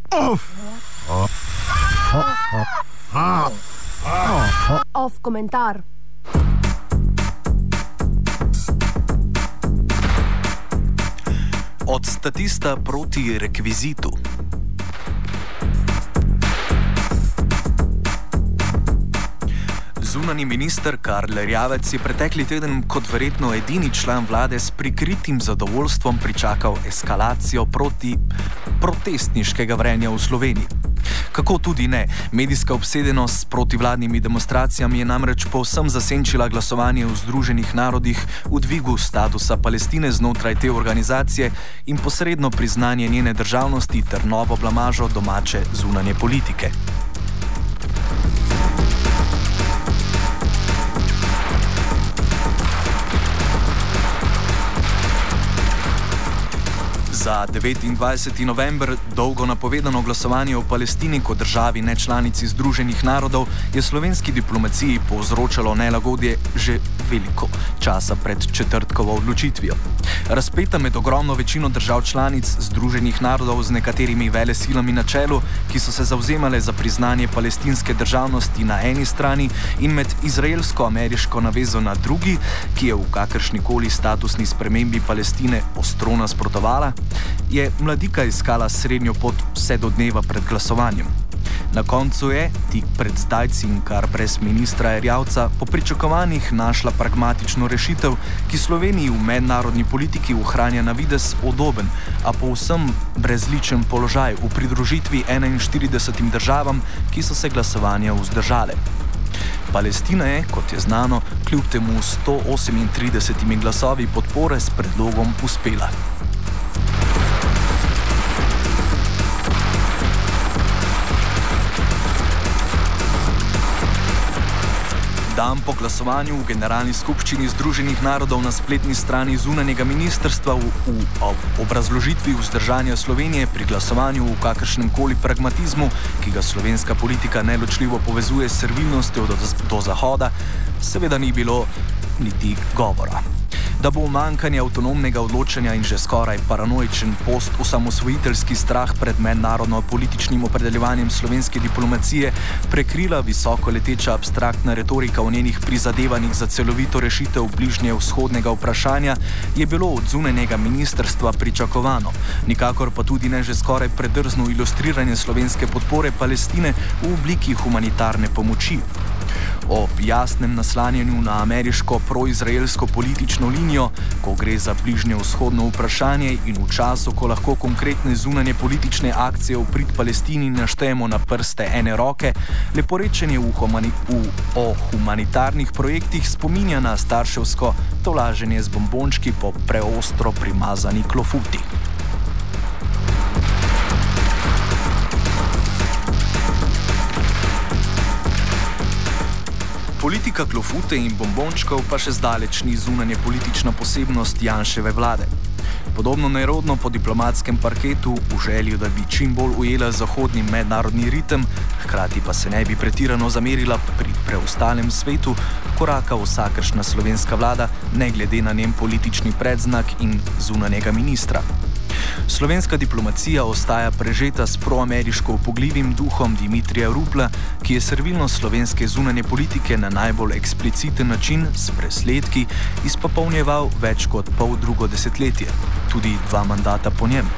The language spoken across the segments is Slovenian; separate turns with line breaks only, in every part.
Off komentar.
Od statista proti rekvizitu. Zunanji minister Karl Erjavec je pretekli teden kot verjetno edini član vlade s prikritim zadovoljstvom pričakal eskalacijo protestniškega vrenja v Sloveniji. Kako tudi ne, medijska obsedenost s protivladnimi demonstracijami je namreč povsem zasenčila glasovanje v Združenih narodih v dvigu statusa Palestine znotraj te organizacije in posredno priznanje njene državnosti ter novo blamažo domače zunanje politike. Za 29. november, dolgo napovedano glasovanje o Palestini kot državi nečlanici Združenih narodov, je slovenski diplomaciji povzročalo nelagodje že veliko časa pred četrtkovo odločitvijo. Razpeta med ogromno večino držav članic Združenih narodov z nekaterimi velesilami na čelu, ki so se zavzemale za priznanje palestinske državnosti na eni strani, in med izraelsko-ameriško navezo na drugi, ki je v kakršnikoli statusni spremembi Palestine ostro nasprotovala, je mladika iskala srednjo pot vse do dneva pred glasovanjem. Na koncu je, tik pred zdajci in kar brez ministra Erjavca, po pričakovanjih našla pragmatično rešitev, ki Sloveniji v mednarodni politiki ohranja na videz udoben, a povsem brezličen položaj v pridružitvi 41 državam, ki so se glasovanja vzdržale. Palestina je, kot je znano, kljub temu 138 glasovi podpore s predlogom uspela. Dan po glasovanju v Generalni skupščini Združenih narodov na spletni strani zunanjega ministrstva v obrazložitvi vzdržanja Slovenije pri glasovanju v kakršnem koli pragmatizmu, ki ga slovenska politika neločljivo povezuje s servilnostjo do Zahoda, seveda ni bilo niti govora. Da bo umanjkanje avtonomnega odločanja in že skoraj paranoičen post-osamosvojiteljski strah pred mednarodno-političnim opredeljevanjem slovenske diplomacije prekrila visoko leteča abstraktna retorika o njenih prizadevanjih za celovito rešitev bližnjevzhodnega vprašanja, je bilo od zunanjega ministrstva pričakovano, nikakor pa tudi ne že skoraj predrzno ilustriranje slovenske podpore Palestine v obliki humanitarne pomoči. Ob jasnem naslanjanju na ameriško proizraelsko politično linijo, ko gre za bližnjevzhodno vprašanje in v času, ko lahko konkretne zunanje politične akcije v prid Palestini naštejemo na prste ene roke, leporečenje o humanitarnih projektih spominja na starševsko tolaženje z bombončki po preostro primazani klofuti. Politika klofute in bombončkov pa še zdaleč ni zunanje politična posebnost Janševe vlade. Podobno nerodno po diplomatskem parketu v želji, da bi čim bolj ujela zahodni mednarodni ritem, hkrati pa se ne bi pretirano zamerila pri preostalem svetu, koraka vsakršna slovenska vlada, ne glede na njen politični predznak in zunanjega ministra. Slovenska diplomacija ostaja prežeta s proameriško upogljivim duhom Dimitrija Rupla, ki je servilnost slovenske zunanje politike na najbolj ekspliciten način s presledki izpopolnjeval več kot poldrugo desetletje, tudi 2 mandata po njem.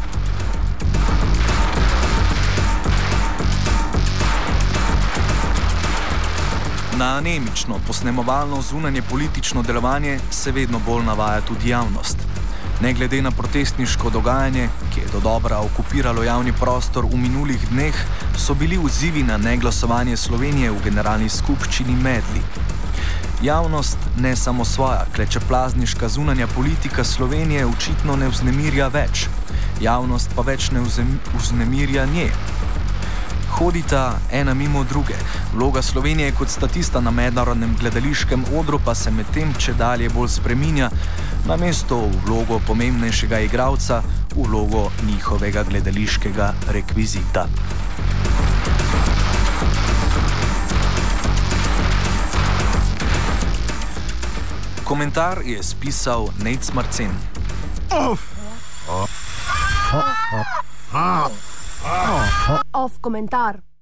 Na anemično, posnemovalno zunanje politično delovanje se vedno bolj navaja tudi javnost. Ne glede na protestniško dogajanje, ki je dodobra okupiralo javni prostor v minulih dneh, so bili odzivi na neglasovanje Slovenije v Generalni skupščini medli. Javnost ne samo svoja, klečeplazniška zunanja politika Slovenije očitno ne vznemirja več. Javnost pa več ne vznemirja nje. Hodita ena mimo druge. Vloga Slovenije kot statista na mednarodnem gledališkem odru pa se medtem čedalje bolj spreminja, namesto v vlogo pomembnejšega igralca v vlogo njihovega gledališkega rekvizita. Komentar je spisal Nejc Marcen.
Off komentar.